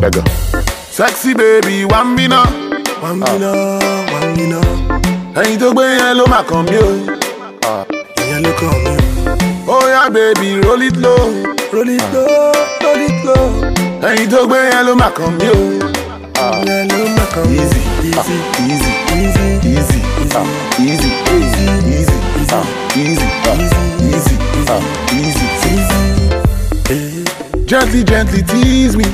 Beggar. Sexy baby, one me now. One me now. Ẹyin tó gbé yẹn ló máa kàn mí o. Ìyẹn ló kàn mí. Oh yeah baby, roll it low. Roll it low, roll it low. Ẹyin tó gbé yẹn ló máa kàn mí o. Ìyẹn ló máa kàn mí. Easy, easy, easy, easy, easy, easy, easy, easy, easy, easy. Gently, gently tease me.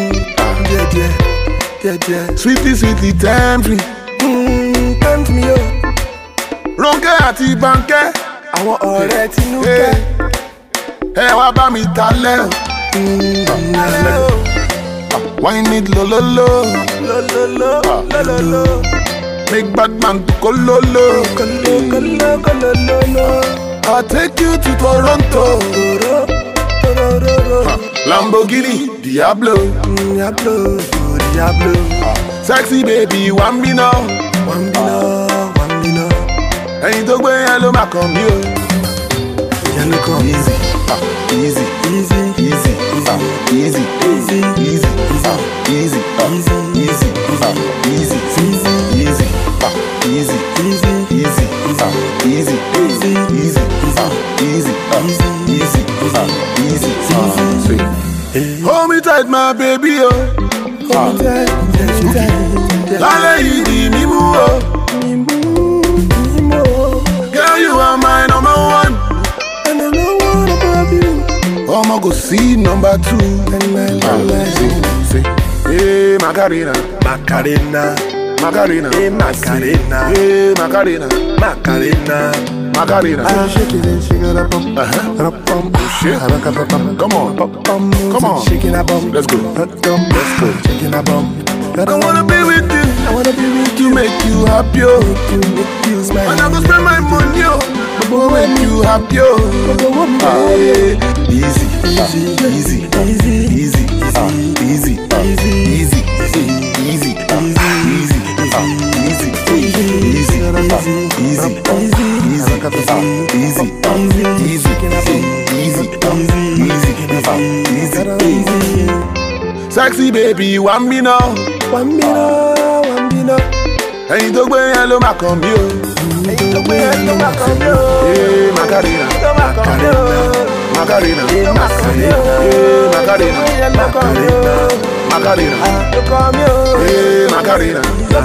Yeah. Sweetly, sweetly tempt me. Tempt me o. Ronke àti Banke. Àwọn ọ̀rẹ́ Tinúkẹ́. Ẹ wá bá mi talẹ̀ o. Wine it lo lo lo. Lo. Make bad man to kololo. Kololo. I'll take you to Toronto. Lamborghini, Diablo. Diablo. Sexy baby, one me now. One me now. Ẹyin tó gbé yẹn ló máa kàn mí o. Ìyẹn ló kàn mí. Easy, easy, Easy, easy, easy, easy, easy, easy, hold me tight, my baby, oh. Hold me tight. Lálẹ́ yìí di mímú o. Girl, you are my number one. And I know what about you. I'ma go see number two. Hey, Macarena. Macarena. Hey, Macarena. Hey, Macarena. Shake it and shake it up. Shit. Come on. Come on. Shaking a bum. Let's go. Shaking a bum. I wanna be with you. I wanna be with To you. make you happy, oh. Make you smile. And I go spend my money, oh. But when you happy, oh. Yeah. Easy, easy, easy, easy, easy, easy, easy, easy, sexy baby, one me now. One me now. Ẹyin tó gbé yẹn ló máa kàn mí o. Hey, Macarena. Macarena. Hey, Macarena.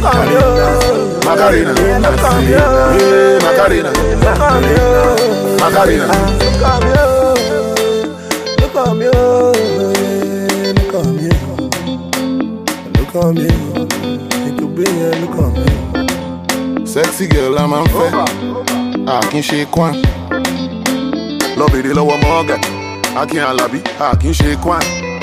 Sexy girl, I'm on fẹ́. Kì í ṣe kwan. Lọ bèrè lọ́wọ́ Morgan. Akin Alabi. Kì í ṣe kwan.